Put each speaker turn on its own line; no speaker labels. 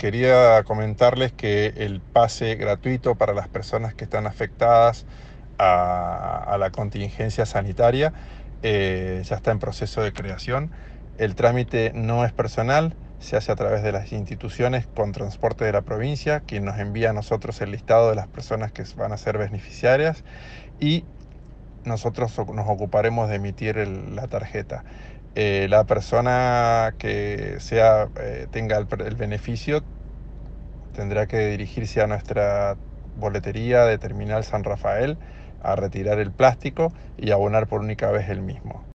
quería comentarles que el pase gratuito para las personas que están afectadas a la contingencia sanitaria ya está en proceso de creación. El trámite no es personal, se hace a través de las instituciones con transporte de la provincia, quien nos envía a nosotros el listado de las personas que van a ser beneficiarias y nosotros nos ocuparemos de emitir la tarjeta. La persona que tenga el beneficio tendrá que dirigirse a nuestra boletería de Terminal San Rafael a retirar el plástico y abonar por única vez el mismo.